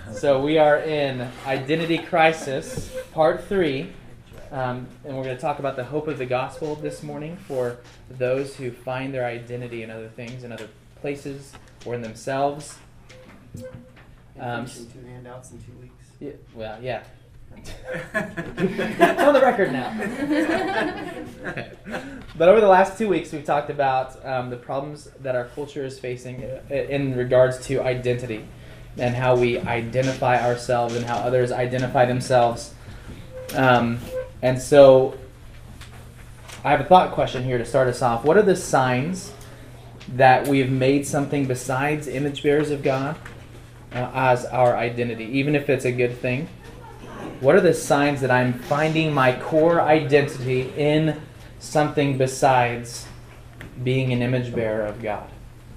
So we are in Identity Crisis, Part 3, and we're going to talk about the hope of the gospel this morning for those who find their identity in other things, in other places, or in themselves. Finishing 2 handouts in 2 weeks. Yeah, well, yeah. It's on the record now. But over the last 2 weeks, we've talked about the problems that our culture is facing in regards to identity and how we identify ourselves and how others identify themselves. And so I have a thought question here to start us off. What are the signs that we've made something besides image bearers of God as our identity, even if it's a good thing? What are the signs that I'm finding my core identity in something besides being an image bearer of God?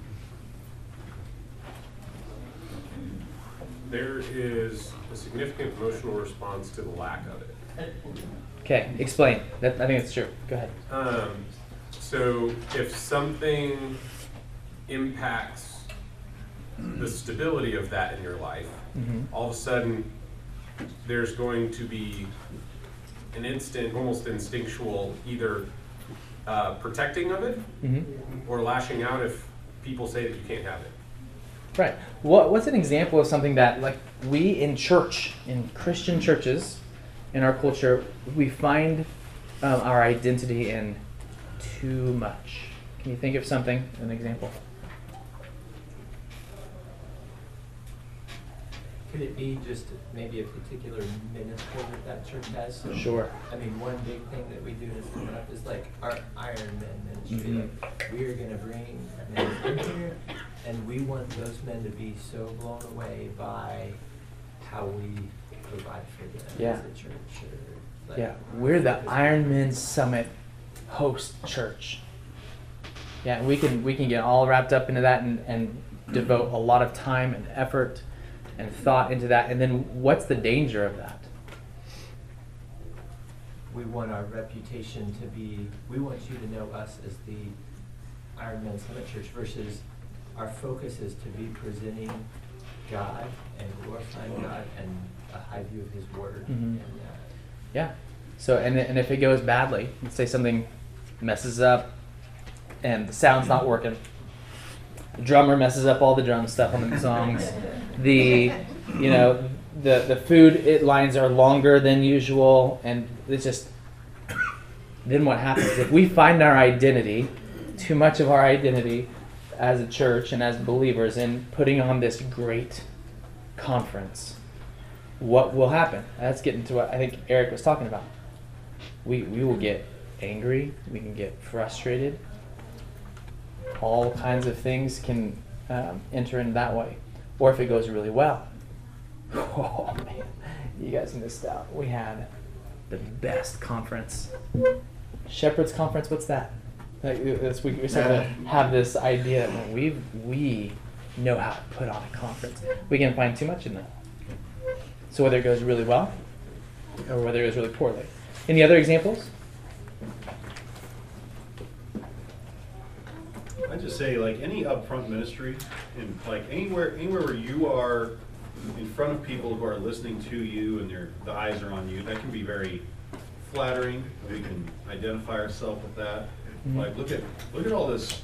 There is a significant emotional response to the lack of it. Okay, explain. I think it's true. Go ahead. So if something impacts the stability of that in your life, all of a sudden there's going to be an instant, almost instinctual, either protecting of it or lashing out if people say that you can't have it. Right. What's an example of something that, like, we in church, in Christian churches, in our culture, we find our identity in too much? Can you think of something, an example? Could it be just maybe a particular ministry that church has? So, Sure. I mean, one big thing that we do that's coming up is like our Iron Man ministry. Like, we are going to bring men in here, and we want those men to be so blown away by how we provide for them as a church. Or, like, We're the Ironman Summit host church. Yeah, we can get all wrapped up into that and devote a lot of time and effort and thought into that. And then what's the danger of that? We want our reputation to be, we want you to know us as the Iron Man Summit Church versus our focus is to be presenting God and glorifying God and a high view of His Word. And, So, and if it goes badly, let's say something messes up and the sound's not working, the drummer messes up all the drum stuff on the songs, the food lines are longer than usual, and it's just, then what happens? If we find our identity, too much of our identity as a church and as believers in putting on this great conference, what will happen? That's getting to what I think Eric was talking about. We will get angry, we can get frustrated, all kinds of things can enter in that way. Or if it goes really well, oh man, you guys missed out. We had the best conference. Shepherd's Conference, what's that? We sort of have this idea that we know how to put on a conference. We can find too much in that. So whether it goes really well or whether it goes really poorly. Any other examples? I'd just say, like, any upfront ministry, and like anywhere where you are in front of people who are listening to you and the eyes are on you, that can be very flattering. We can identify ourselves with that. Like, look at all this,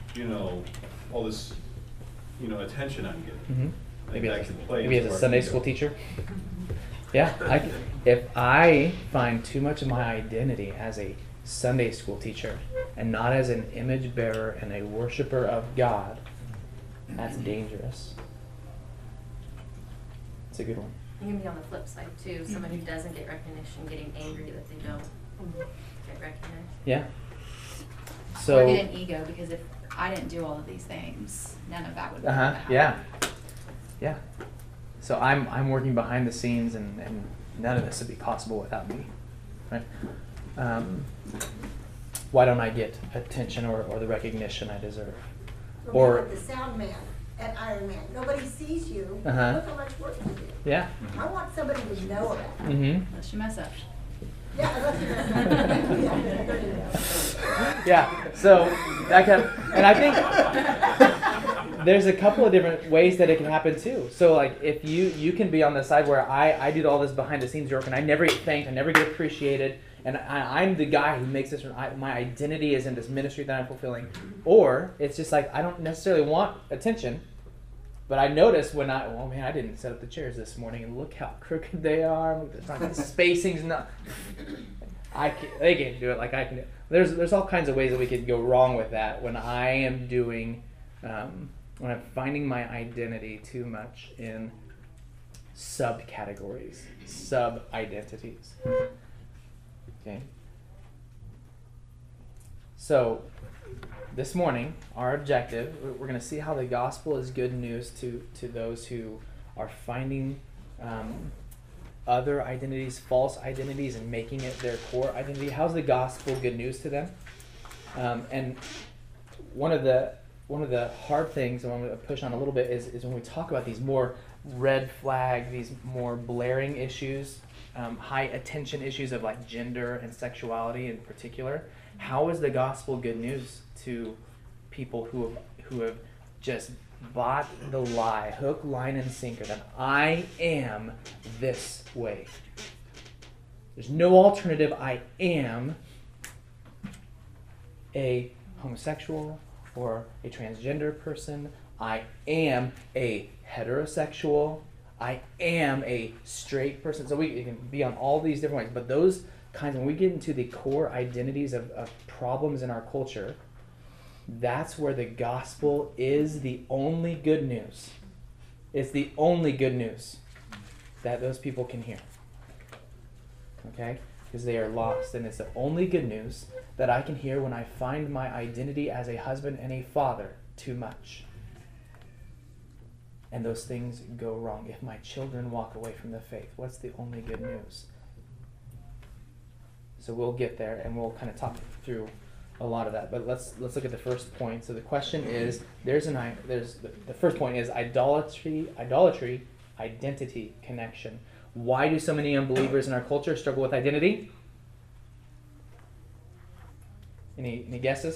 attention I'm getting. Maybe that can play as into a our Sunday ego. school teacher. Yeah, if I find too much of my identity as a Sunday school teacher and not as an image bearer and a worshiper of God, that's dangerous. It's a good one. You can be on the flip side too. Someone who doesn't get recognition getting angry that they don't get recognized. Yeah. Or So. get an ego because if I didn't do all of these things, none of that would happen. Yeah. So I'm working behind the scenes, and none of this would be possible without me, right? Why don't I get attention or the recognition I deserve? Or like the sound man at Iron Man. Nobody sees you. Look how much work you do. Yeah. I want somebody to know about it. Unless you mess up. Yeah, unless you mess up. Yeah. So that kind of, and I think there's a couple of different ways that it can happen too. So like if you can be on the side where I do all this behind the scenes work and I never get thanked, I never get appreciated, and I'm the guy who makes this, my identity is in this ministry that I'm fulfilling. Or it's just like I don't necessarily want attention, but I notice when I didn't set up the chairs this morning and look how crooked they are. It's not, the spacing's not. They can't do it like I can do it. There's all kinds of ways that we could go wrong with that when I am doing, when I'm finding my identity too much in subcategories, sub-identities. Okay. So this morning, our objective, we're going to see how the gospel is good news to those who are finding other identities, false identities, and making it their core identity. How's the gospel good news to them? And one of the hard things I want to push on a little bit is when we talk about these more red flag, these more blaring issues, high attention issues of like gender and sexuality in particular. How is the gospel good news to people who have just bought the lie, hook, line, and sinker, that I am this way? There's no alternative. I am a homosexual or a transgender person. I am a heterosexual. I am a straight person. So we can be on all these different ways. But those kinds, when we get into the core identities of problems in our culture, that's where the gospel is the only good news. It's the only good news that those people can hear. Okay? Because they are lost. And it's the only good news that I can hear when I find my identity as a husband and a father too much. And those things go wrong. If my children walk away from the faith, what's the only good news? So we'll get there and we'll kind of talk through a lot of that. But let's look at the first point. So the question is, the first point is idolatry, identity, connection. Why do so many unbelievers in our culture struggle with identity? Any guesses?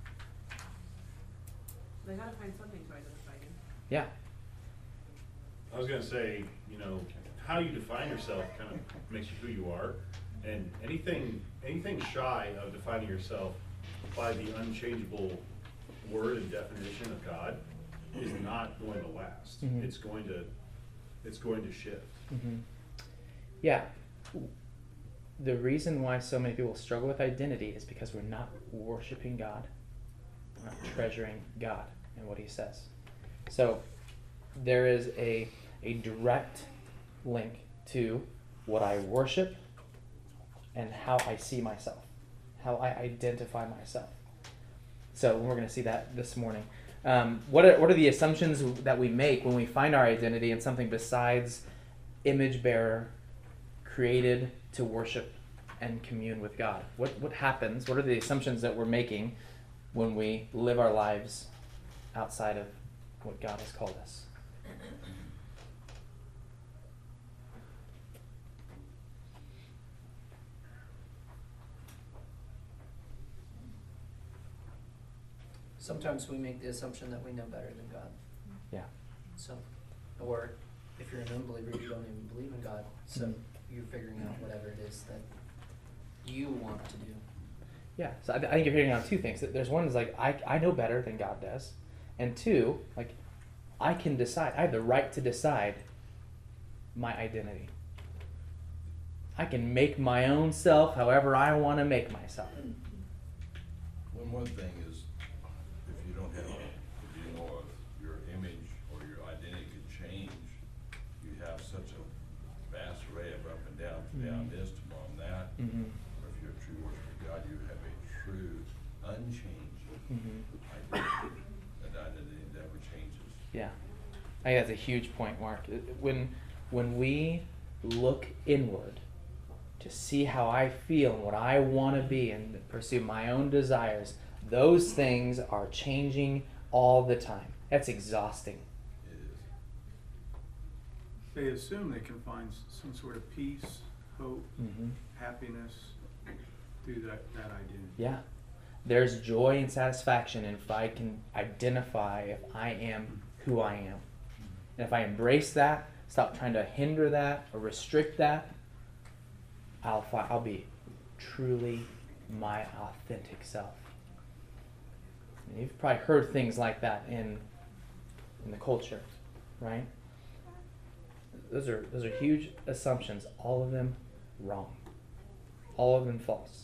They gotta find something to identify in. Yeah. I was gonna say, how you define yourself kind of makes you who you are, and anything shy of defining yourself by the unchangeable word and definition of God is not going to last. Mm-hmm. It's going to shift. Mm-hmm. Yeah. The reason why so many people struggle with identity is because we're not worshiping God. We're not treasuring God and what He says. So there is a direct link to what I worship and how I see myself, how I identify myself. So we're going to see that this morning. What are the assumptions that we make when we find our identity in something besides image bearer, created to worship and commune with God? What happens? What are the assumptions that we're making when we live our lives outside of what God has called us? Sometimes we make the assumption that we know better than God. Yeah. So, or if you're an unbeliever, you don't even believe in God. So you're figuring out whatever it is that you want to do. Yeah. So I think you're figuring out two things. There's one is like I know better than God does, and two, like I can decide. I have the right to decide my identity. I can make my own self however I want to make myself. One thing is, if you don't have, your image or your identity could change, you have such a vast array of up and down, down this, tomorrow that. Mm-hmm. Or if you're a true worshiper of God, you have a true, unchanged Mm-hmm. identity. That identity never changes. Yeah. I think that's a huge point, Mark. When we look inward to see how I feel and what I want to be and pursue my own desires, those things are changing all the time. That's exhausting. It is. They assume they can find some sort of peace, hope, Mm-hmm. happiness through that identity. Yeah. There's joy and satisfaction if I can identify if I am who I am. And if I embrace that, stop trying to hinder that or restrict that, I'll be truly my authentic self. And you've probably heard things like that in the culture, right? Those are huge assumptions. All of them wrong. All of them false.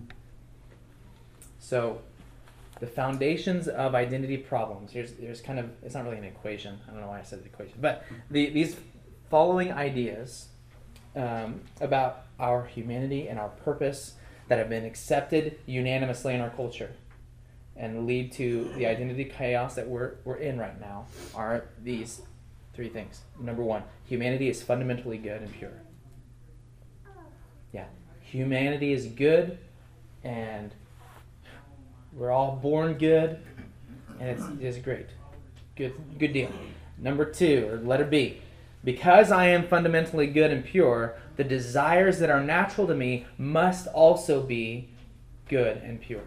So, the foundations of identity problems. Here's kind of, it's not really an equation. I don't know why I said the equation, but these following ideas about our humanity and our purpose that have been accepted unanimously in our culture and lead to the identity chaos that we're in right now are these three things. Number one, humanity is fundamentally good and pure. Yeah, humanity is good, and we're all born good, and it's great. Good deal. Number two, or letter B, because I am fundamentally good and pure, the desires that are natural to me must also be good and pure.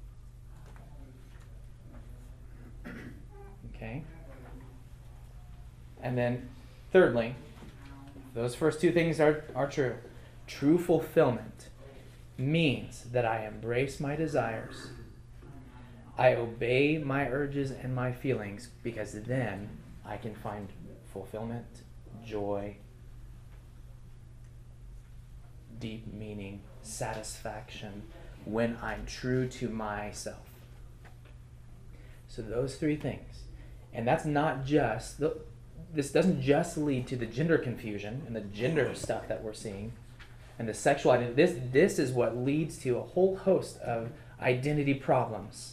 Okay? And then, thirdly, those first two things are true. True fulfillment means that I embrace my desires, I obey my urges and my feelings, because then I can find fulfillment, joy, deep meaning, satisfaction when I'm true to myself. So those three things. And that's not just, this doesn't just lead to the gender confusion and the gender stuff that we're seeing and the sexual identity. This is what leads to a whole host of identity problems.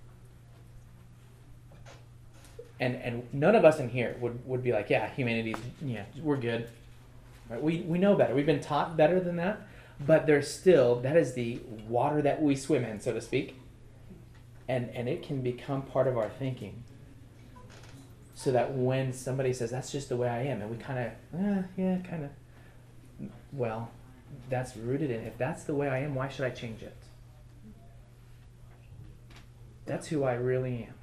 And none of us in here would be like, yeah, humanity, yeah, we're good. Right? We know better. We've been taught better than that. But there's still, that is the water that we swim in, so to speak. And it can become part of our thinking. So that when somebody says, that's just the way I am, and we kind of, well, that's rooted in, if that's the way I am, why should I change it? That's who I really am.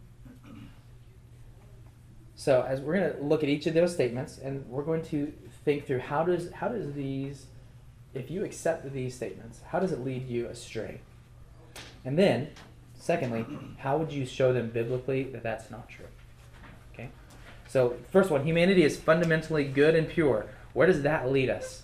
So as we're going to look at each of those statements, and we're going to think through how does these, if you accept these statements, how does it lead you astray? And then, secondly, how would you show them biblically that that's not true? Okay. So first one, humanity is fundamentally good and pure. Where does that lead us?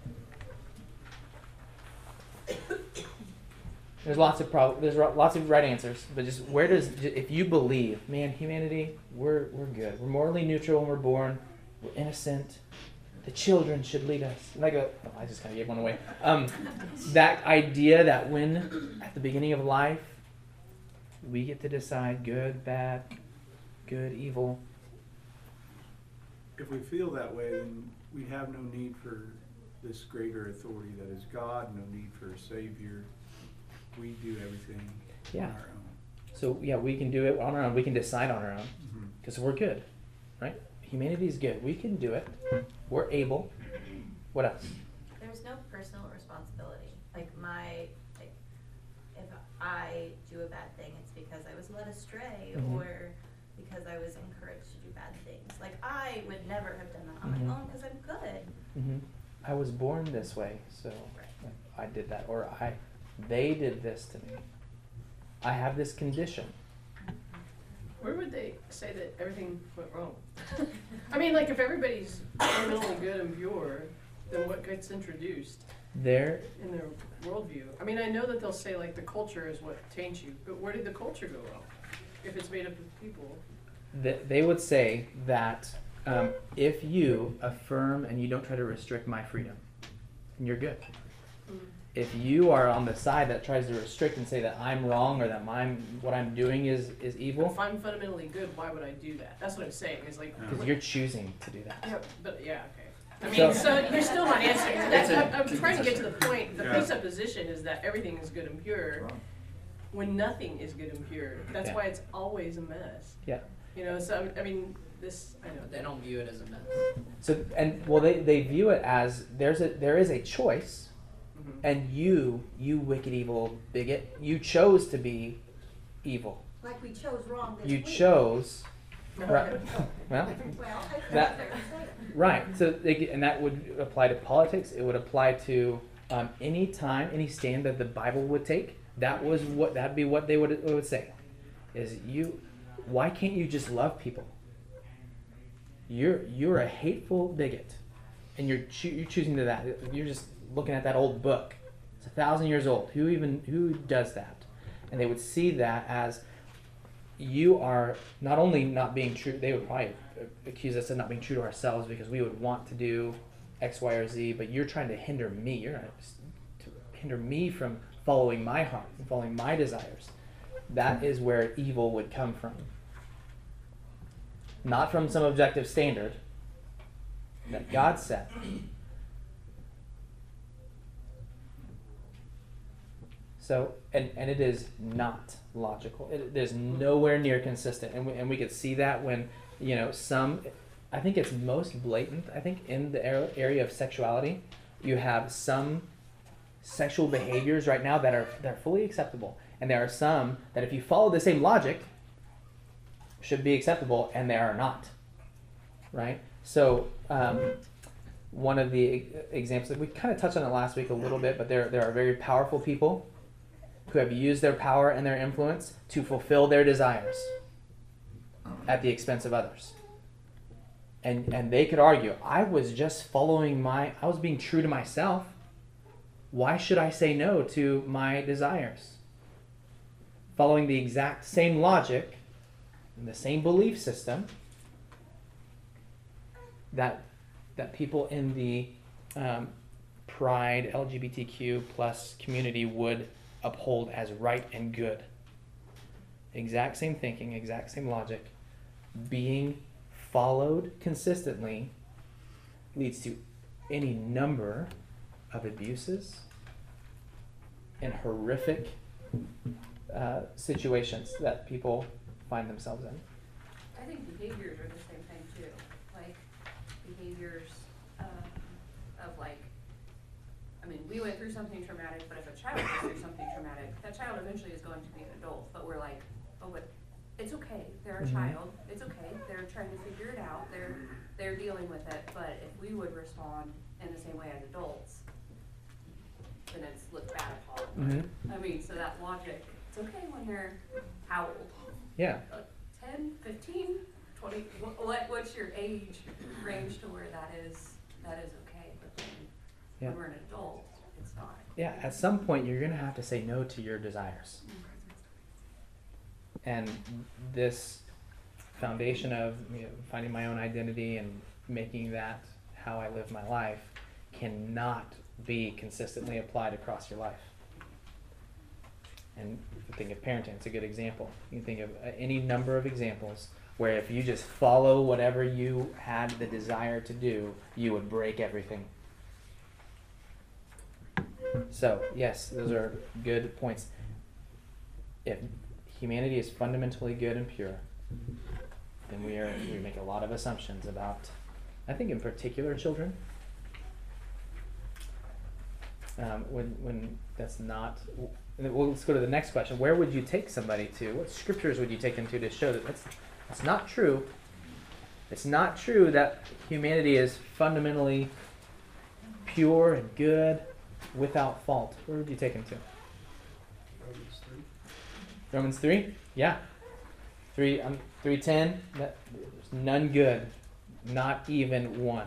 There's lots of right answers, but just where does, if you believe, man, humanity, we're good. We're morally neutral when we're born. We're innocent. The children should lead us. And I go, oh, I just kind of gave one away. That idea that when, at the beginning of life, we get to decide good, bad, good, evil. If we feel that way, then we have no need for this greater authority that is God, no need for a Savior. We do everything on our own. So, yeah, we can do it on our own. We can decide on our own because we're good, right? Humanity is good. We can do it. We're able. What else? There's no personal responsibility. If I do a bad thing, it's because I was led astray or because I was encouraged to do bad things. I would never have done that on my own because I'm good. I was born this way, so I did that. Or they did this to me. I have this condition. Where would they say that everything went wrong? I mean, if everybody's fundamentally good and pure, then what gets introduced in their worldview? I mean, I know that they'll say, the culture is what taints you, but where did the culture go wrong if it's made up of people? They would say that if you affirm and you don't try to restrict my freedom, then you're good. If you are on the side that tries to restrict and say that I'm wrong or that what I'm doing is evil. If I'm fundamentally good, why would I do that? That's what I'm saying. Is because you're choosing to do that. Yeah, but okay. I mean, so you're still not answering that. I'm trying to get to the point. The presupposition is that everything is good and pure, when nothing is good and pure. That's why it's always a mess. Yeah. So I mean, I know they don't view it as a mess. So they view it as there is a choice. And you wicked evil bigot, you chose to be evil. Like we chose wrong this You week. chose, right? Well, Well, I think that- that's fair to say. right. So, and that would apply to politics. It would apply to any time, any stand that the Bible would take. That'd be what they would say. Is you? Why can't you just love people? You're a hateful bigot, and you're choosing to that. You're just looking at that old book. It's 1,000 years old. Who does that? And they would see that as you are not only not being true. They would probably accuse us of not being true to ourselves because we would want to do X, Y, or Z. But you're trying to hinder me. You're trying to hinder me from following my heart and following my desires. That is where evil would come from. Not from some objective standard that God set. So, and it is not logical. It is nowhere near consistent. And we could see that when, I think it's most blatant, I think, in the area of sexuality. You have some sexual behaviors right now that are fully acceptable. And there are some that if you follow the same logic, should be acceptable, and they are not. Right? So, one of the examples, we kind of touched on it last week a little bit, but there are very powerful people who have used their power and their influence to fulfill their desires at the expense of others. And they could argue, I was being true to myself. Why should I say no to my desires? Following the exact same logic and the same belief system that people in the pride LGBTQ plus community would uphold as right and good. Exact same thinking, exact same logic, being followed consistently leads to any number of abuses and horrific situations that people find themselves in. I think behaviors are the same thing too. Like behaviors we went through something traumatic, but if a child goes through something traumatic, that child eventually is going to be an adult. But we're like, oh, but it's okay. They're a child. It's okay. They're trying to figure it out. They're dealing with it. But if we would respond in the same way as adults, then it's looked bad upon. I mean, so that logic, it's okay when they're how old? Yeah. 10, 15, 20, what's your age range to where that is okay, but then when we're an adult, it's not. Yeah, at some point you're going to have to say no to your desires. And this foundation of finding my own identity and making that how I live my life cannot be consistently applied across your life. And if you think of parenting, it's a good example. You can think of any number of examples where if you just follow whatever you had the desire to do, you would break everything. So, yes, those are good points. If humanity is fundamentally good and pure, then we make a lot of assumptions about, I think in particular, children. When that's not, well, let's go to the next question. Where would you take somebody to? What scriptures would you take them to show that that's not true? It's not true that humanity is fundamentally pure and good, without fault. Where would you take them to? Romans 3. Romans 3? Yeah. 3:10. There's none good, not even one.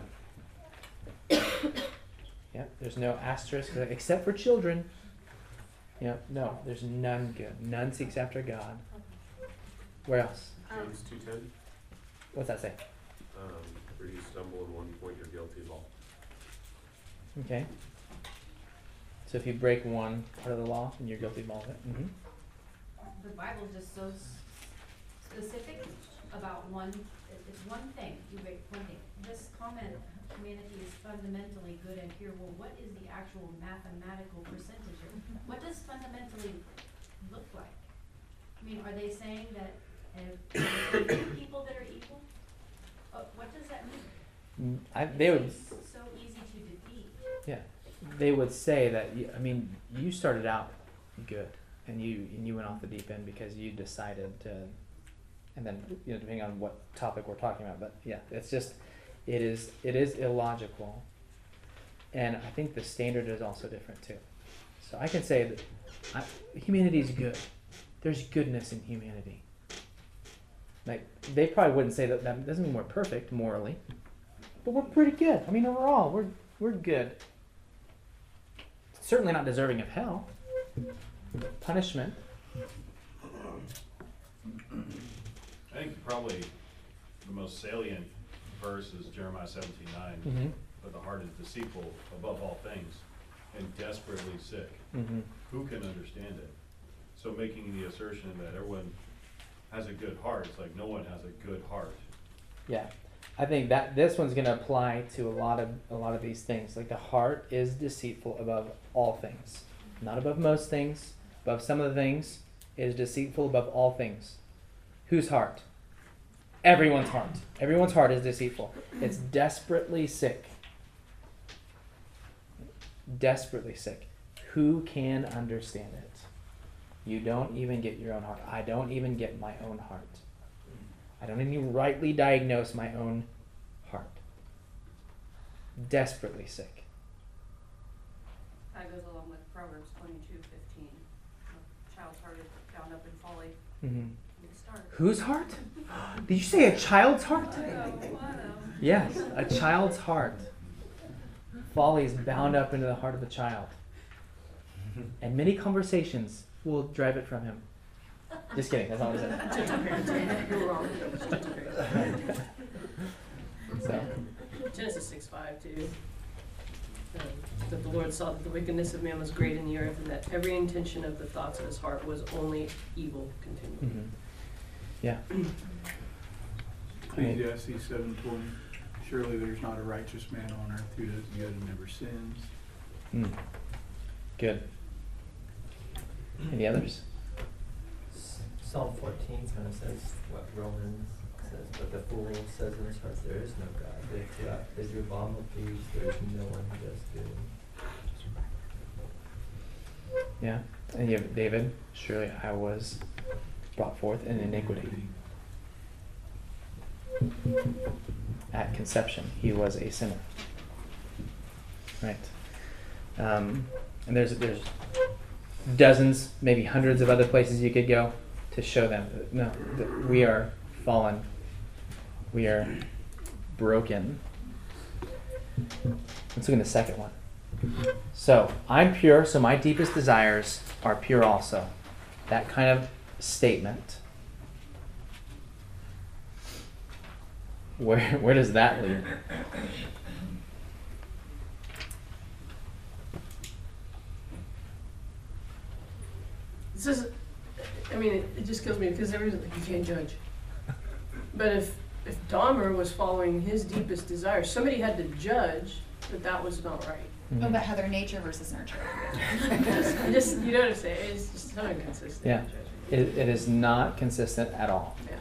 Yeah, there's no asterisk except for children. Yeah, no, there's none good. None seeks after God. Where else? James 2:10. What's that say? Where you stumble in one point, you're guilty of all. Okay. So if you break one part of the law, then you're guilty of all of it. Mm-hmm. The Bible's just so specific about it's one thing. You break one thing. This comment, humanity is fundamentally good and pure. Well, what is the actual mathematical percentage? What does fundamentally look like? I mean, are they saying that people that are evil? What does that mean? They would. It's so easy to defeat. Yeah, they would say that, I mean, you started out good, and you went off the deep end because you decided to, and then, depending on what topic we're talking about, but yeah, it's just, it is illogical. And I think the standard is also different too. So I can say that humanity is good. There's goodness in humanity. Like, they probably wouldn't say that doesn't mean we're perfect morally, but we're pretty good. I mean, overall, we're good. Certainly not deserving of hell, punishment. I think probably the most salient verse is Jeremiah 17:9. Mm-hmm. But the heart is deceitful above all things and desperately sick. Mm-hmm. Who can understand it? So making the assertion that everyone has a good heart, it's like no one has a good heart. Yeah, I think that this one's going to apply to a lot of these things. Like, the heart is deceitful above all things, not above most things, above some of the things. It is deceitful above all things. Whose heart? Everyone's heart. Everyone's heart is deceitful. It's desperately sick. Desperately sick. Who can understand it? You don't even get your own heart. I don't even get my own heart. I don't even rightly diagnose my own heart. Desperately sick. That goes along with Proverbs 22:15. A child's heart is bound up in folly. Mm-hmm. Start. Whose heart? Did you say a child's heart? Yes, a child's heart. Folly is bound up into the heart of a child. And many conversations will drive it from him. Just kidding, that's not what I said. You're wrong. So. Genesis 6:5 too. That the Lord saw that the wickedness of man was great in the earth, and that every intention of the thoughts of his heart was only evil continually. Mm-hmm. Yeah. Ecclesiastes 7:20. Surely there's not a righteous man on earth who does good and never sins. Mm. Good. Any others? Psalm 14 kind of says what Romans says, but the fool says in his heart, there is no God. They do abominable things, there is no one who does good. Yeah. And you have David, surely I was brought forth in iniquity. At conception, he was a sinner. Right. And there's dozens, maybe hundreds of other places you could go to show them that we are fallen. We are broken. Let's look at the second one. So, I'm pure, so my deepest desires are pure also. That kind of statement. Where does that lead? This is, I mean, it just kills me because everyone's like, you can't judge. But if Dahmer was following his deepest desires, somebody had to judge that was not right. Mm-hmm. Oh, but Heather, nature versus nurture. just you know what I'm saying? It's just so inconsistent. Yeah, it is not consistent at all. Yeah.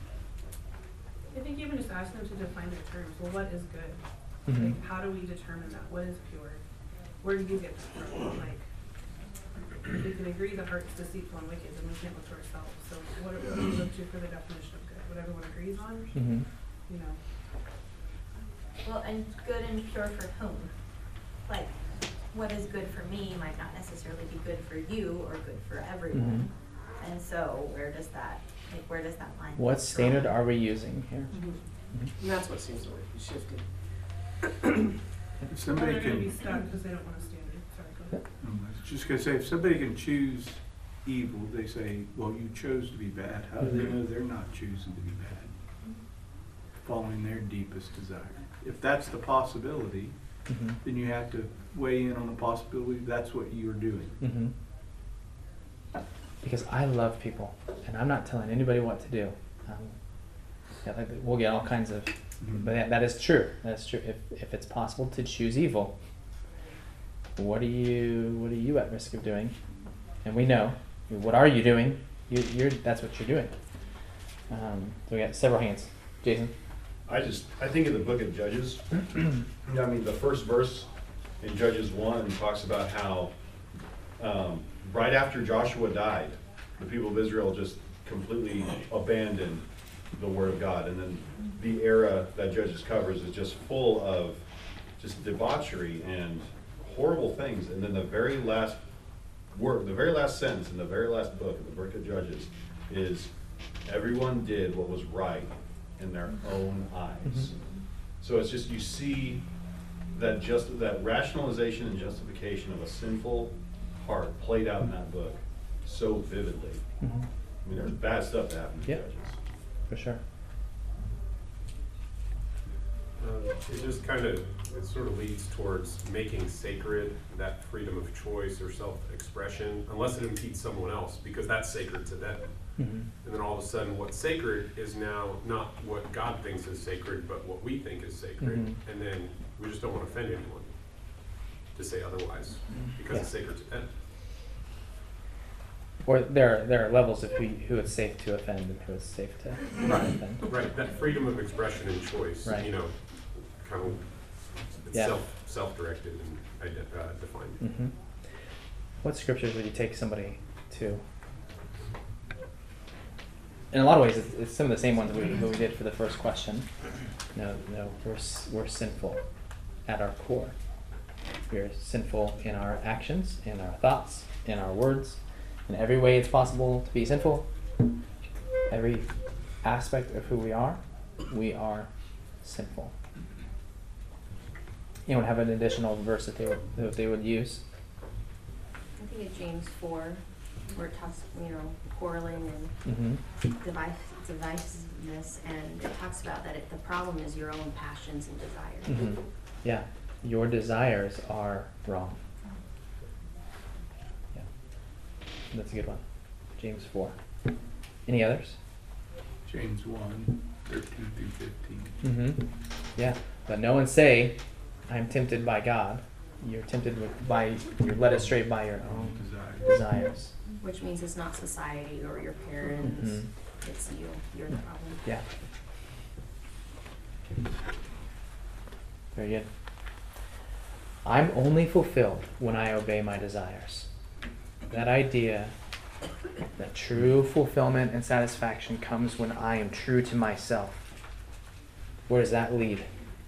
I think even just ask them to define their terms. Well, what is good? Mm-hmm. Like, how do we determine that? What is pure? Where do you get that from? Like, we can agree the heart's deceitful and wicked, and we can't look to ourselves. So what do we look to for the definition of good? What everyone agrees on? Mm-hmm. You know. Well, and good and pure for whom? Like, what is good for me might not necessarily be good for you or good for everyone. Mm-hmm. And so where does that line? What standard are we using here? Mm-hmm. Mm-hmm. And that's what seems to be shifting. If somebody they're going to be can, stuck because they don't want to stand it. Sorry, go ahead. I was just gonna say, if somebody can choose evil, they say, well, you chose to be bad. How do they know they're not choosing to be bad? Following their deepest desire. If that's the possibility, Mm-hmm. then you have to weigh in on the possibility that's what you're doing. Mm-hmm. Because I love people, and I'm not telling anybody what to do. Yeah, like, we'll get all kinds of, but that is true. That's true. If it's possible to choose evil, what are you at risk of doing? And we know. What are you doing? That's what you're doing. So we got several hands. Jason. I think of the book of Judges. I mean, the first verse in Judges 1 talks about how right after Joshua died, the people of Israel just completely abandoned the Word of God. And then the era that Judges covers is just full of just debauchery and horrible things. And then the very last word, the very last sentence in the very last book of the book of Judges is, everyone did what was right in their own eyes. So it's just, you see that that rationalization and justification of a sinful heart played out in that book so vividly. I mean, there's bad stuff that happened in Judges. For sure. It just kind of, it sort of leads towards making sacred that freedom of choice or self-expression, unless it impedes someone else, because that's sacred to them. And then all of a sudden, what's sacred is now not what God thinks is sacred, but what we think is sacred. And then we just don't want to offend anyone to say otherwise, because it's sacred to them. Or there are levels of who it's safe to offend and who it's safe to not offend. Right, that freedom of expression and choice, you know, kind of it's self-directed and defined. What scriptures would you take somebody to? In a lot of ways, it's some of the same ones we did for the first question. No, we're sinful at our core. We're sinful in our actions, in our thoughts, in our words. In every way it's possible to be sinful, every aspect of who we are sinful. Anyone have an additional verse that they would use? I think it's James 4, where it talks, quarreling and divisiveness, and it talks about that the problem is your own passions and desires. Yeah, your desires are wrong. That's a good one. James 4. Any others? James 1, 13 through 15. Yeah. But no one say, I'm tempted by God. You're tempted you're led astray by your own desires. Which means it's not society or your parents. It's you. You're the problem. Yeah. Very good. I'm only fulfilled when I obey my desires. That idea that true fulfillment and satisfaction comes when I am true to myself. Where does that lead?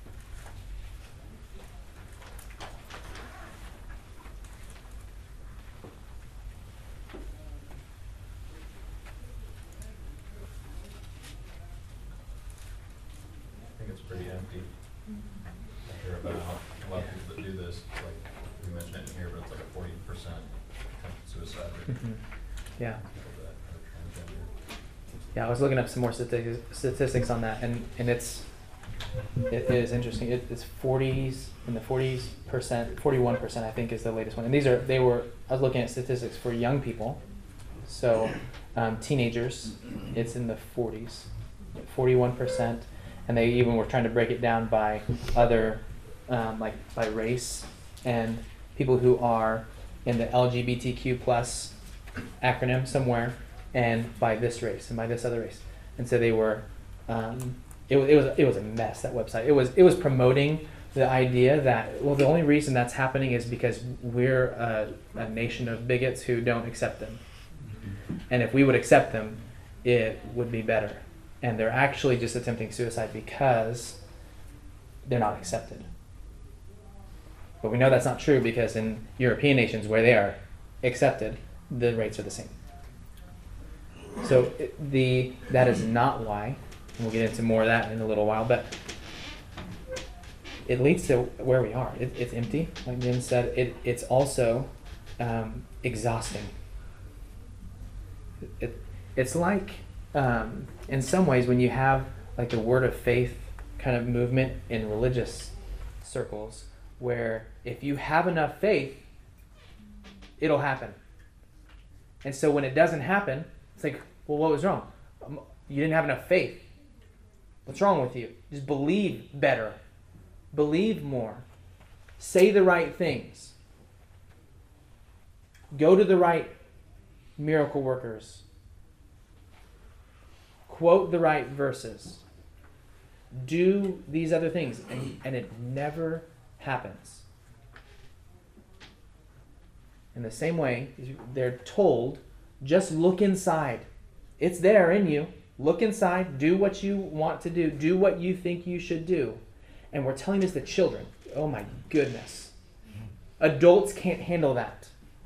I think it's pretty empty. I hear about a lot of people that do this, like we mentioned it in here, but it's like a 40% suicide rate. Yeah. Yeah, I was looking up some more statistics on that, and it is interesting. It's 40s in the 40s percent, 41% I think is the latest one. And I was looking at statistics for young people, so teenagers, it's in the 40s, 41%, and they even were trying to break it down by other, like by race, and people who are in the LGBTQ plus acronym somewhere, and by this race and by this other race. And so they were, it was a mess, that website. It was promoting the idea that, well, the only reason that's happening is because we're a nation of bigots who don't accept them. And if we would accept them, it would be better. And they're actually just attempting suicide because they're not accepted. But we know that's not true, because in European nations where they are accepted, the rates are the same. So that is not why, and we'll get into more of that in a little while, but it leads to where we are. It's empty, like Jim said. It's also exhausting. It's like, in some ways, when you have like the word of faith kind of movement in religious circles, where if you have enough faith, it'll happen. And so when it doesn't happen, it's like, well, what was wrong? You didn't have enough faith. What's wrong with you? Just believe better. Believe more. Say the right things. Go to the right miracle workers. Quote the right verses. Do these other things. And it never happens. In the same way, they're told, just look inside. It's there in you. Look inside. Do what you want to do. Do what you think you should do. And we're telling this to children. Oh my goodness. Adults can't handle that.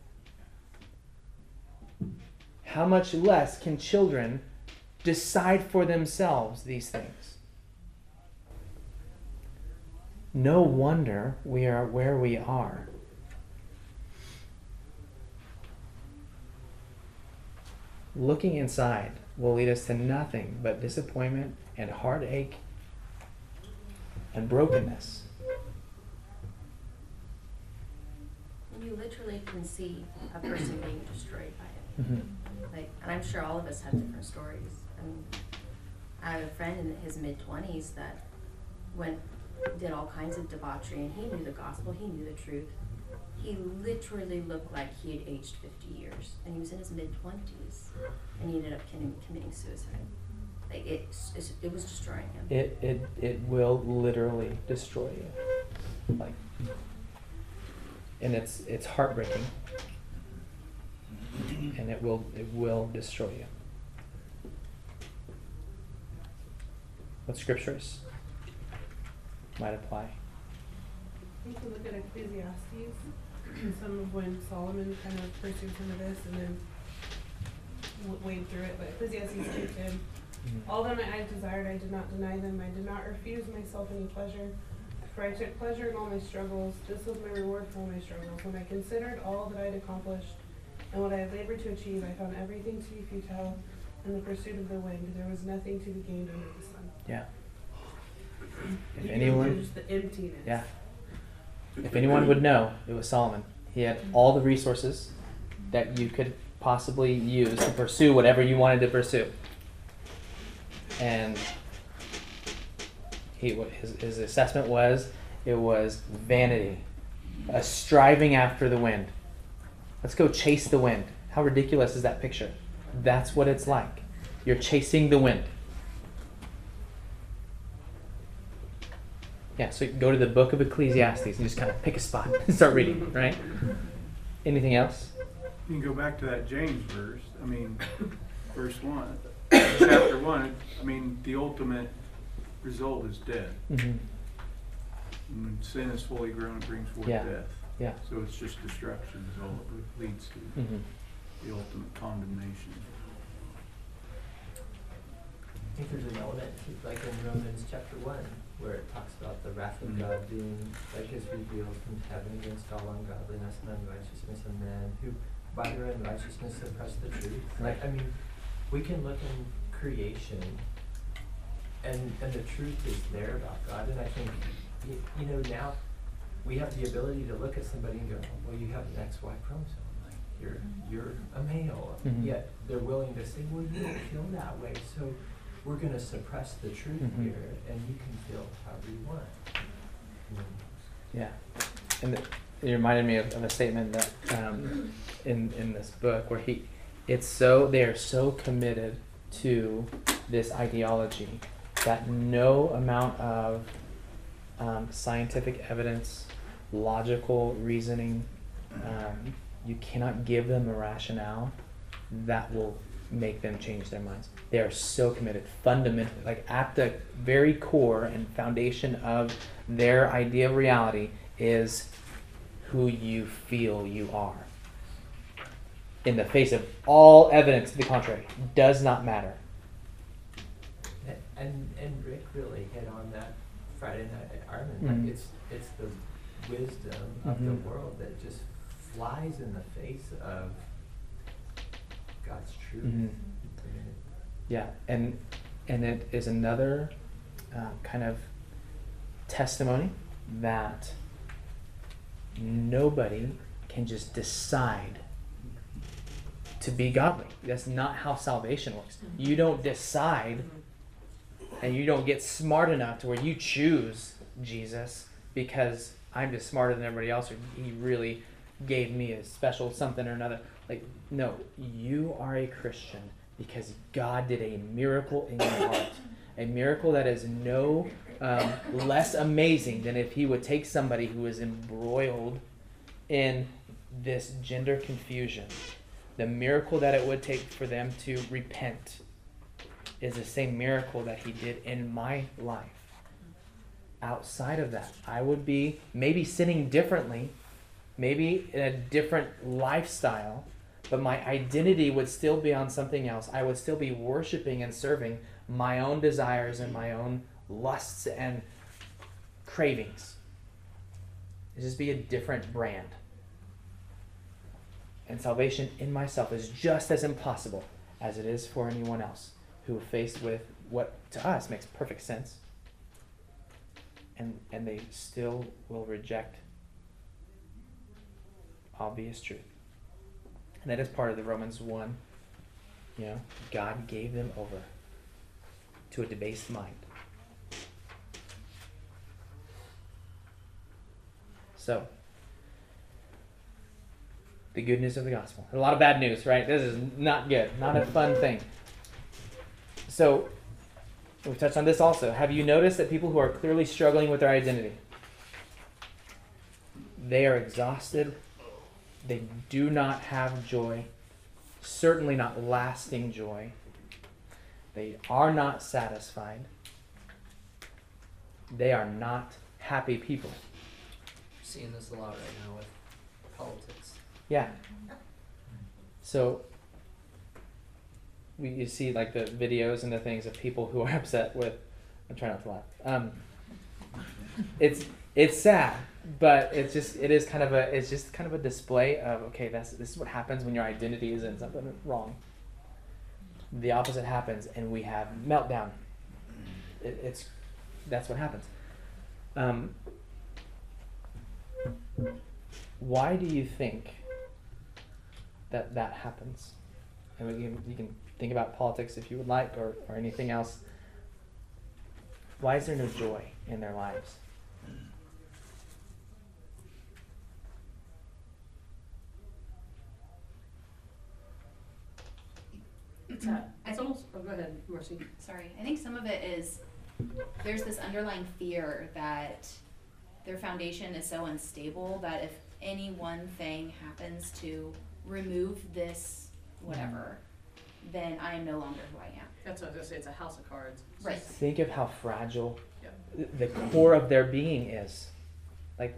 How much less can children decide for themselves these things? No wonder we are where we are. Looking inside will lead us to nothing but disappointment and heartache and brokenness. You literally can see a person being destroyed by it. Mm-hmm. Like, and I'm sure all of us have different stories. And I have a friend in his mid-20s that did all kinds of debauchery, and he knew the gospel, he knew the truth. He literally looked like he had aged 50 years, and he was in his mid-20s, and he ended up committing suicide. Like it was destroying him. It will literally destroy you. Like, and it's heartbreaking, and it will destroy you. What scriptures might apply? You can look at Ecclesiastes, some of when Solomon kind of pursued some of this and then wade through it. But Ecclesiastes 2:10, all that my eyes desired, I did not deny them. I did not refuse myself any pleasure, for I took pleasure in all my struggles. This was my reward for all my struggles. When I considered all that I had accomplished and what I had labored to achieve, I found everything to be futile in the pursuit of the wind. There was nothing to be gained under the sun. Yeah. If anyone, just the emptiness. Yeah. If anyone would know, it was Solomon. He had all the resources that you could possibly use to pursue whatever you wanted to pursue. And his assessment was, it was vanity, a striving after the wind. Let's go chase the wind. How ridiculous is that picture? That's what it's like. You're chasing the wind. Yeah, so you can go to the book of Ecclesiastes and just kind of pick a spot and start reading, right? Anything else? You can go back to that James verse. I mean, verse 1. Chapter 1, I mean, the ultimate result is death. Mm-hmm. When sin is fully grown, it brings forth Yeah. death. Yeah. So it's just destruction is all it leads to. Mm-hmm. The ultimate condemnation. I think there's an element, like in Romans chapter 1, where it talks about the wrath of God being, like, is revealed from heaven against all ungodliness and unrighteousness of men who by their unrighteousness suppress the truth. Like, I mean, we can look in creation and the truth is there about God, and I think, you know, now we have the ability to look at somebody and go, well, you have an XY chromosome, like, you're a male, yet they're willing to say, well, you don't feel that way, so we're going to suppress the truth here, and you can feel however you want. Yeah, and it reminded me of a statement that in this book where they are so committed to this ideology that no amount of scientific evidence, logical reasoning, you cannot give them a rationale that will make them change their minds. They are so committed, fundamentally, like at the very core and foundation of their idea of reality is who you feel you are. In the face of all evidence to the contrary, does not matter. And Rick really hit on that Friday night at Armin. Like it's the wisdom of the world that just flies in the face of God's truth. Yeah, and it is another kind of testimony that nobody can just decide to be godly. That's not how salvation works. You don't decide, and you don't get smart enough to where you choose Jesus because I'm just smarter than everybody else, or he really gave me a special something or another. Like, no, you are a Christian because God did a miracle in your heart. A miracle that is no less amazing than if he would take somebody who is embroiled in this gender confusion, the miracle that it would take for them to repent is the same miracle that he did in my life. Outside of that, I would be maybe sinning differently, maybe in a different lifestyle, but my identity would still be on something else. I would still be worshiping and serving my own desires and my own lusts and cravings. It'd just be a different brand. And salvation in myself is just as impossible as it is for anyone else who are faced with what to us makes perfect sense. And they still will reject obvious truth. And that is part of the Romans 1. God gave them over to a debased mind. So, the good news of the gospel. A lot of bad news, right? This is not good. Not a fun thing. So, we've touched on this also. Have you noticed that people who are clearly struggling with their identity, they are exhausted, they do not have joy, certainly not lasting joy, they are not satisfied, they are not happy people. Seeing this a lot right now with politics. Yeah. So, you see like the videos and the things of people who are upset with, I'm trying not to laugh. It's sad, but it's just kind of a display of, okay, this is what happens when your identity is in something wrong. The opposite happens and we have meltdown. That's what happens. Why do you think that happens? And you can think about politics if you would like, or anything else. Why is there no joy in their lives? It's almost, go ahead, Marcy. Sorry, I think some of it is there's this underlying fear that their foundation is so unstable that if any one thing happens to remove this whatever, then I am no longer who I am. That's what I was gonna say, it's a house of cards. Right. Think of how fragile the core of their being is. Like,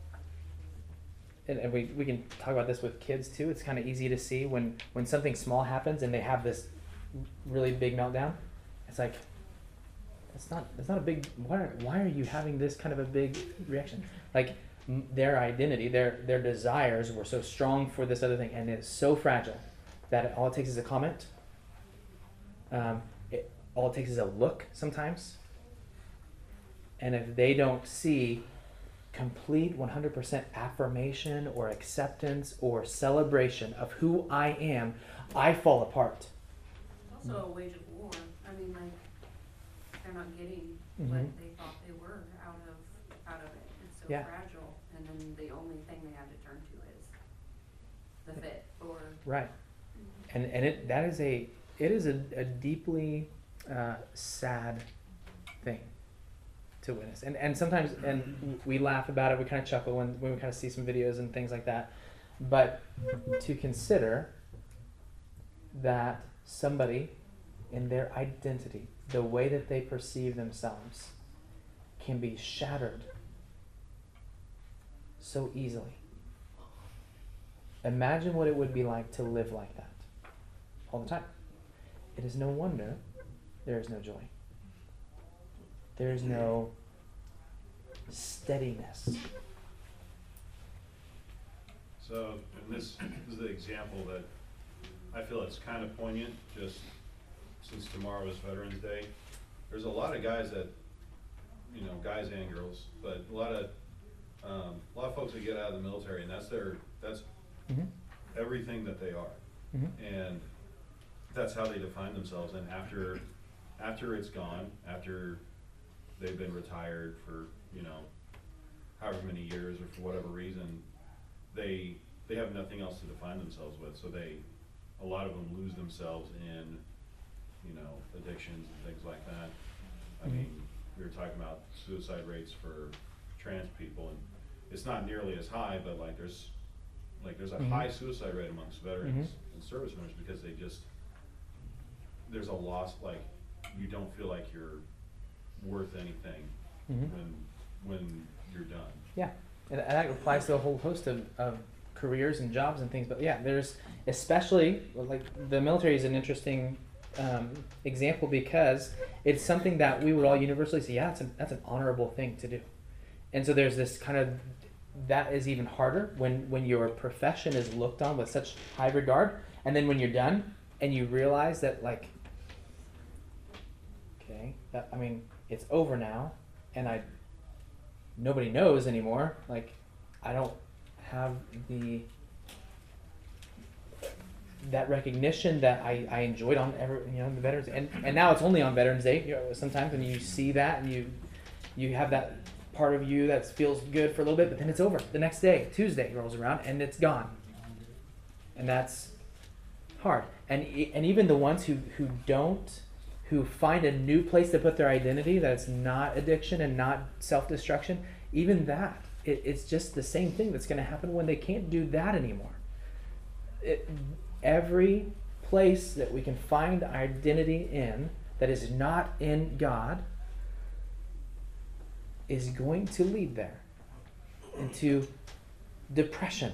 and we can talk about this with kids too. It's kind of easy to see when something small happens and they have this really big meltdown. It's like, that's not a big, why are you having this kind of a big reaction? Like, their identity, their desires were so strong for this other thing, and it's so fragile that all it takes is a comment. All it takes is a look sometimes. And if they don't see complete 100% affirmation or acceptance or celebration of who I am, I fall apart. It's also a wage of war. I mean, like, they're not getting Mm-hmm. what they thought they were out of it. It's so fragile, and then the only thing they have to turn to is the fit or Right. And it is a deeply sad thing to witness. And sometimes, and we laugh about it, we kind of chuckle when we kind of see some videos and things like that. But to consider that somebody in their identity, the way that they perceive themselves, can be shattered so easily. Imagine what it would be like to live like that all the time. It is no wonder there is no joy. There is no steadiness. So, and this is the example that I feel it's kind of poignant, just since tomorrow is Veterans Day. There's a lot of guys that, guys and girls, but a lot of folks that get out of the military, and that's Mm-hmm. everything that they are. Mm-hmm. And that's how they define themselves. And after it's gone, after they've been retired for, however many years or for whatever reason, they have nothing else to define themselves with. So a lot of them lose themselves in, addictions and things like that. I mean, we were talking about suicide rates for trans people, and it's not nearly as high, but like there's, like there's a Mhm. high suicide rate amongst veterans Mhm. and service members because they just, there's a loss, like, you don't feel like you're worth anything Mhm. when you're done. Yeah, and that applies to a whole host of careers and jobs and things. But yeah, there's especially, like, the military is an interesting example because it's something that we would all universally say, yeah, that's an honorable thing to do. And so there's this kind of, that is even harder when your profession is looked on with such high regard, and then when you're done and you realize that, like, okay, that, I mean, it's over now, and nobody knows anymore. Like, I don't have that recognition that I enjoyed on the Veterans, and now it's only on Veterans Day. Sometimes when you see that and you have that part of you that feels good for a little bit, but then it's over. The next day, Tuesday rolls around and it's gone, and that's hard. And even the ones who find a new place to put their identity that's not addiction and not self-destruction, even that, it's just the same thing that's going to happen when they can't do that anymore. Every place that we can find identity in that is not in God is going to lead there into depression.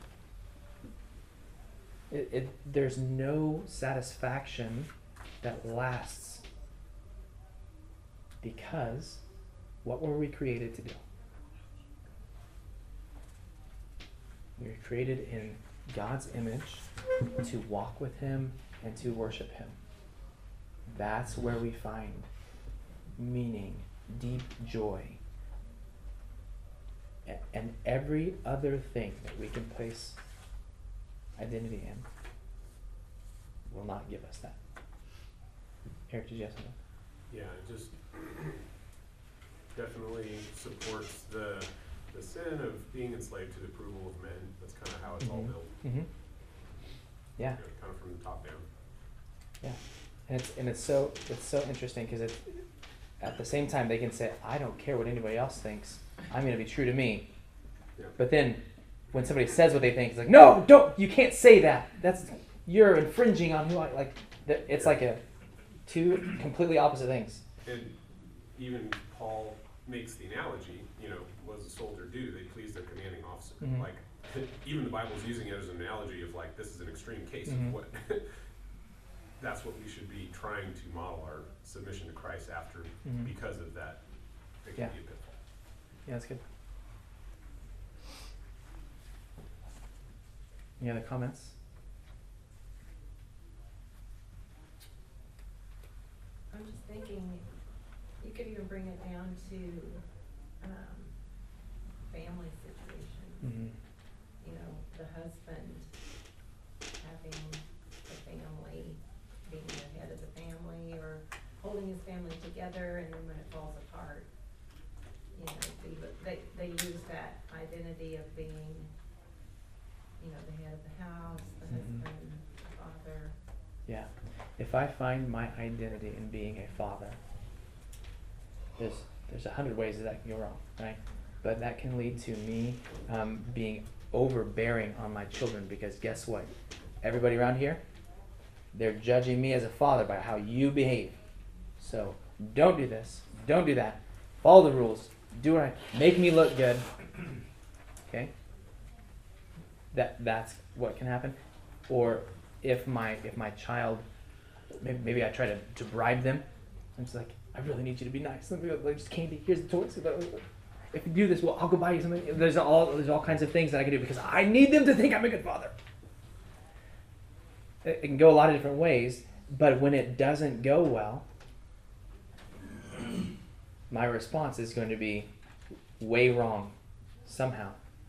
There's no satisfaction that lasts, because what were we created to do? We were created in God's image to walk with Him and to worship Him. That's where we find meaning, deep joy. And every other thing that we can place identity in will not give us that. Eric, did you have something? Yeah, it just definitely supports the sin of being enslaved to the approval of men. That's kind of how it's all built. Mm-hmm. Yeah. You know, kind of from the top down. Yeah, and it's so interesting because at the same time they can say, I don't care what anybody else thinks. I'm going to be true to me. Yeah. But then when somebody says what they think, it's like, no, don't, you can't say that. You're infringing on who I like. It's like two completely opposite things. And even Paul makes the analogy, what does a soldier do? They please their commanding officer. Mm-hmm. Like, even the Bible's using it as an analogy of, like, this is an extreme case Mm-hmm. of what that's what we should be trying to model our submission to Christ after. Mm-hmm. Because of that, it can be a pitfall. Yeah, that's good. Any other comments? I'm just thinking, you could even bring it down to family situations. Mm-hmm. The husband having the family, being the head of the family, or holding his family together, and then when it falls apart, they use that identity of being, the head of the house, the Mm-hmm. husband, the father. Yeah. If I find my identity in being a father, there's 100 ways that can go wrong, right? But that can lead to me being overbearing on my children, because guess what? Everybody around here, they're judging me as a father by how you behave. So don't do this, don't do that. Follow the rules. Do what make me look good. Okay? That's what can happen. Or if my child, maybe I try to bribe them. And it's like, I really need you to be nice. Let me go, like, just candy. Here's the toys. If you do this, well, I'll go buy you something. There's all kinds of things that I can do because I need them to think I'm a good father. It can go a lot of different ways, but when it doesn't go well, my response is going to be way wrong somehow.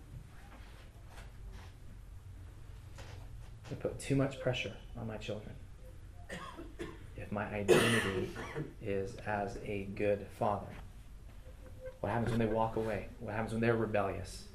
I put too much pressure on my children. If my identity is as a good father, what happens when they walk away? What happens when they're rebellious?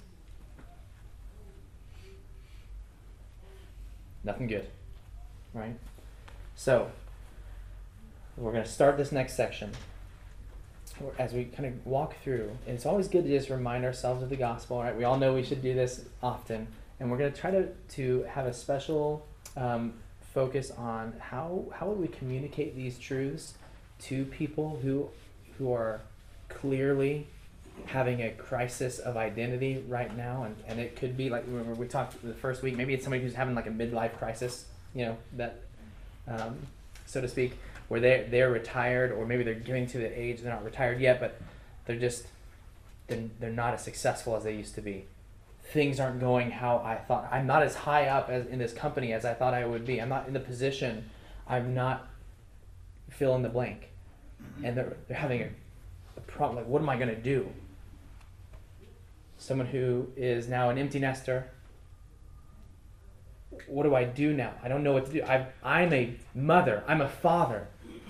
Nothing good, right? So, we're going to start this next section. As we kind of walk through, and it's always good to just remind ourselves of the gospel, right? We all know we should do this often, And we're going to try to have a special focus on how would we communicate these truths to people who are clearly having a crisis of identity right now, and it could be like we talked the first week, maybe it's somebody who's having like a midlife crisis, that so to speak, where they're retired, or maybe they're getting to the age they're not retired yet, but they're not as successful as they used to be. Things aren't going how I thought. I'm not as high up as in this company as I thought I would be. I'm not in the position. I'm not fill in the blank. And they're having a problem. Like, what am I going to do? Someone who is now an empty nester. What do I do now? I don't know what to do. I'm a mother. I'm a father.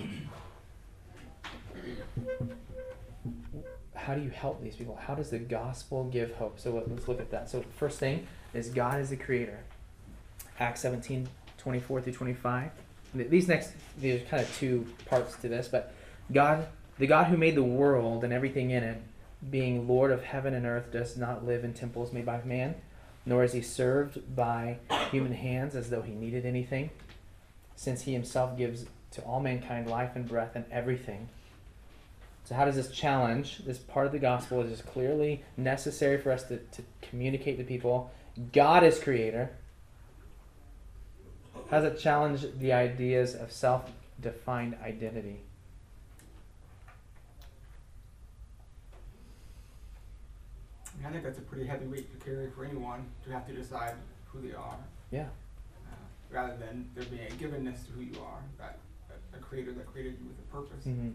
How do you help these people? How does the gospel give hope? So let's look at that. So first thing is God is the creator. Acts 17:24 through 25. There's kind of two parts to this, but the God who made the world and everything in it, being Lord of heaven and earth, does not live in temples made by man, nor is he served by human hands as though he needed anything, since he himself gives to all mankind life and breath and everything. So how does this challenge, this part of the gospel is clearly necessary for us to communicate to people. God is creator. How does it challenge the ideas of self-defined identity? I think that's a pretty heavy weight to carry for anyone, to have to decide who they are. Yeah. Rather than there being a givenness to who you are, that a creator that created you with a purpose. Mm-hmm.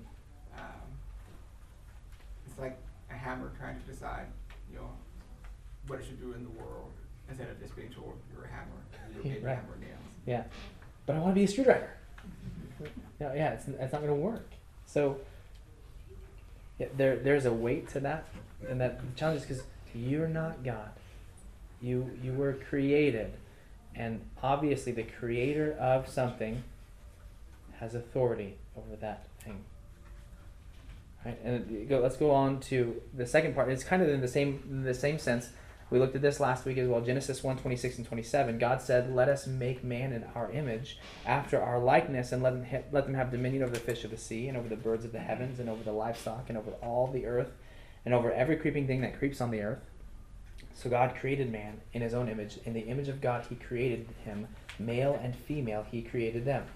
It's like a hammer trying to decide, what it should do in the world, instead of just being told you're a hammer, you're getting Right. hammer nails. Yeah. But I want to be a screwdriver. It's not going to work. So there's a weight to that, and that the challenge is because you're not God. You were created, and obviously the creator of something has authority over that thing. Right? And let's go on to the second part. It's kind of in the same sense. We looked at this last week as well. Genesis 1:26 and 27. God said, "Let us make man in our image, after our likeness, and let them have dominion over the fish of the sea, and over the birds of the heavens, and over the livestock, and over all the earth, and over every creeping thing that creeps on the earth." So God created man in his own image. In the image of God he created him. Male and female he created them.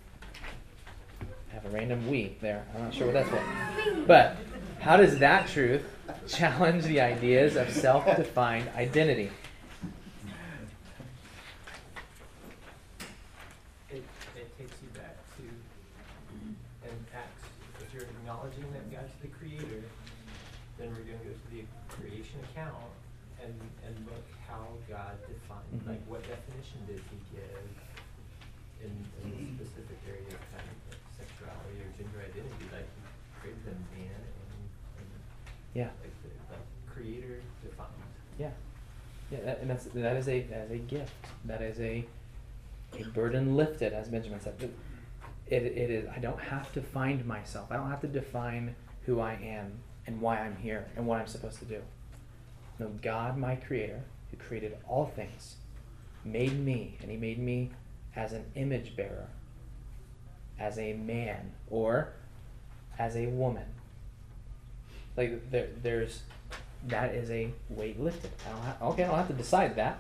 I have a random we there. I'm not sure what that's for. But how does that truth challenge the ideas of self-defined identity? It takes you back to, in Acts, if you're acknowledging that God's the creator, then we're going to go to the creation account and look how God defined, like what definition did he give in the specific area of kind of like sexuality or gender identity, like he created them man and Yeah. like creator defined. Yeah. And that is a gift. That is a burden lifted, as Benjamin said. It is. I don't have to find myself. I don't have to define who I am and why I'm here and what I'm supposed to do. No, God, my creator, who created all things, made me, and he made me as an image bearer, as a man, or as a woman. Like there's that is a weight lifted. I don't have to decide that.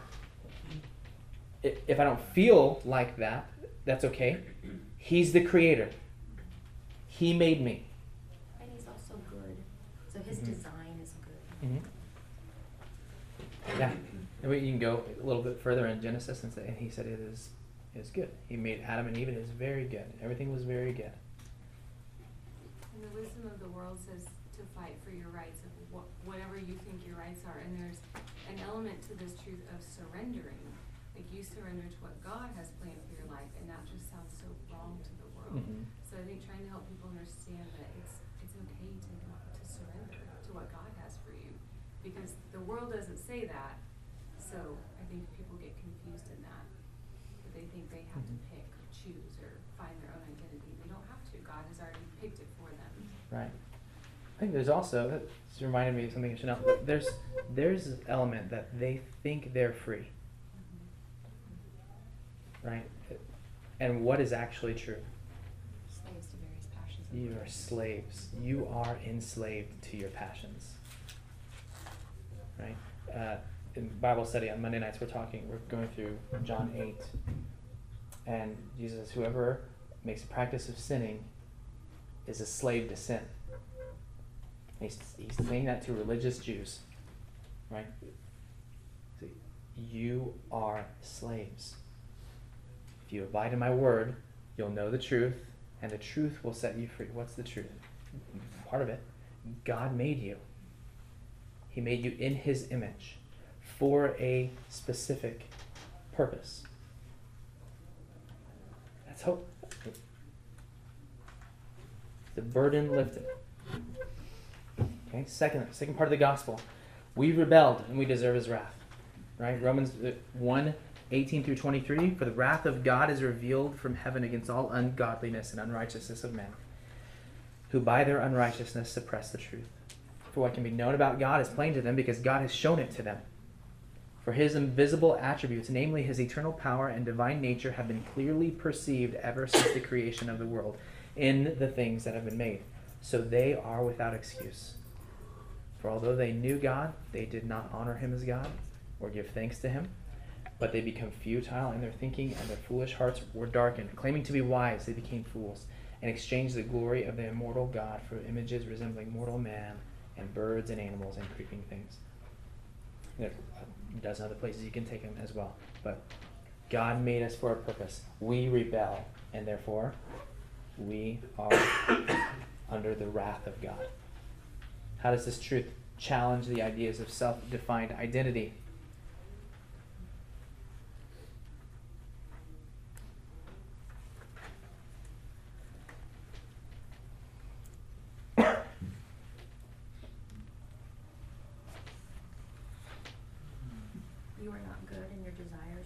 If I don't feel like that, that's okay. He's the creator. He made me. And he's also good. So his design is good. Mm-hmm. Yeah. And you can go a little bit further in Genesis and say, and he said it is good. He made Adam and Eve, and it is very good. Everything was very good. And the wisdom of the world says to fight for your rights of whatever you think your rights are. And there's an element to this truth of surrendering. Like you surrender to what God has planned for your life, and that just sounds so wrong to the world. Mm-hmm. So I think trying to help people understand that it's okay to surrender to what God has for you, because the world doesn't say that. So I think people get confused in that. But they think they have to pick or choose or find their own identity. They don't have to. God has already picked it for them. Right. I think there's also, it's reminded me of something I should know. There's an element that they think they're free. right? And what is actually true? Slaves to various passions. and You are desires. slaves. You are enslaved to your passions. Right? In Bible study on Monday nights, we're going through John 8. And Jesus says, whoever makes a practice of sinning is a slave to sin. He's saying that to religious Jews. Right? See, you are slaves. If you abide in my word, you'll know the truth, and the truth will set you free. What's the truth? Part of it, God made you. He made you in his image for a specific purpose. That's hope. The burden lifted. Okay, second part of the gospel. We rebelled and we deserve his wrath. Right? Romans 1:18 through 23. For the wrath of God is revealed from heaven against all ungodliness and unrighteousness of men, who by their unrighteousness suppress the truth. For what can be known about God is plain to them, because God has shown it to them. For his invisible attributes, namely his eternal power and divine nature, have been clearly perceived ever since the creation of the world in the things that have been made. So they are without excuse. For although they knew God, they did not honor him as God or give thanks to him, but they become futile in their thinking, and their foolish hearts were darkened. Claiming to be wise, they became fools, and exchanged the glory of the immortal God for images resembling mortal man and birds and animals and creeping things. There's a dozen other places you can take them as well. But God made us for a purpose. We rebel, and therefore we are under the wrath of God. How does this truth challenge the ideas of self-defined identity? You are not good and your desires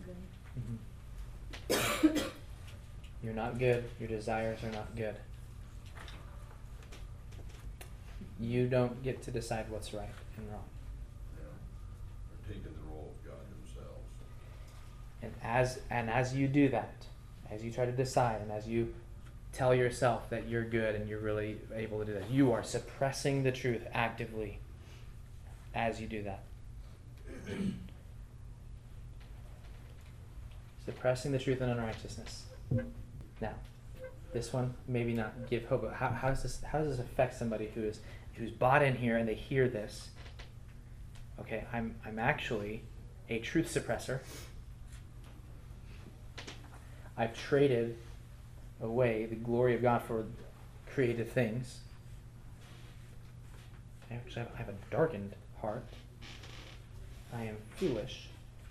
are not good. You're not good. Your desires are not good. You don't get to decide what's right and wrong. They're taking the role of God themselves. And as you do that, as you try to decide, and as you tell yourself that you're good and you're really able to do that, you are suppressing the truth actively as you do that. Suppressing the truth and unrighteousness. Now, this one maybe not give hope, but how does this affect somebody who's bought in here and they hear this? Okay, I'm actually a truth suppressor. I've traded away the glory of God for created things. Actually, I have a darkened heart. I am foolish.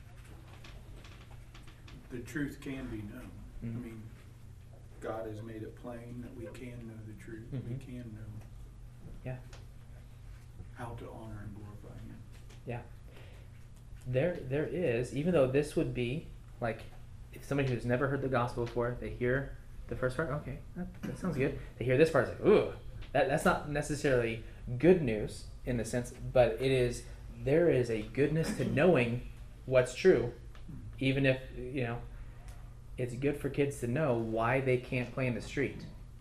The truth can be known. Mm-hmm. I mean, God has made it plain that we can know the truth. Mm-hmm. We can know how to honor and glorify him. Yeah. There is, even though this would be like, if somebody who's never heard the gospel before, they hear the first part, okay, that sounds good. They hear this part, it's like, ooh, that's not necessarily good news in the sense, but there is a goodness to knowing what's true, even if, it's good for kids to know why they can't play in the street.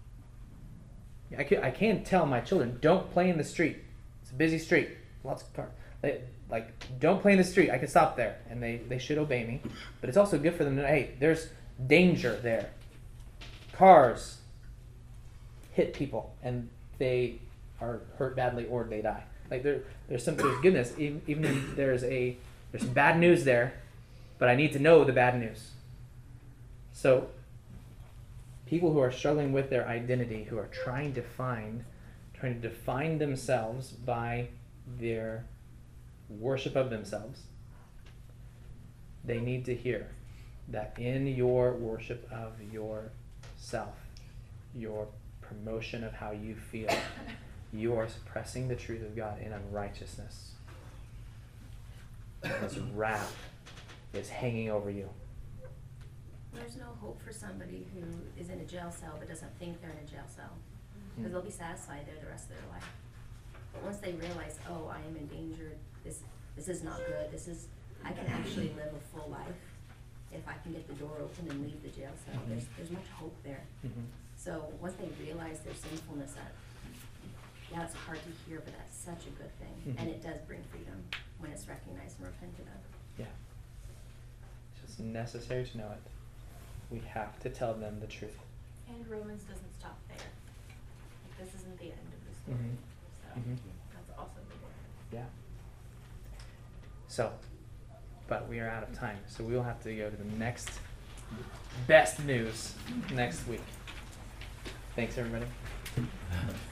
I can tell my children, don't play in the street. It's a busy street. Lots of cars. Don't play in the street. I can stop there. And they should obey me. But it's also good for them to know, hey, there's danger there. Cars hit people and they are hurt badly or they die. There's goodness. Even if there's bad news there, but I need to know the bad news. So people who are struggling with their identity, who are trying to define themselves by their worship of themselves, they need to hear that in your worship of yourself, your promotion of how you feel, you are suppressing the truth of God in unrighteousness. And this wrath is hanging over you. There's no hope for somebody who is in a jail cell but doesn't think they're in a jail cell, because they'll be satisfied there the rest of their life. But once they realize, oh, I am in danger, this is not good, I can actually live a full life, if I can get the door open and leave the jail cell, there's much hope there. So once they realize their sinfulness, yeah, it's hard to hear, but that's such a good thing. And it does bring freedom when it's recognized and repented of. Yeah. It's just necessary to know it. We have to tell them the truth. And Romans doesn't stop there. Like, this isn't the end of the story. So that's also the Yeah. So, but we are out of time, so we will have to go to the next best news next week. Thanks, everybody.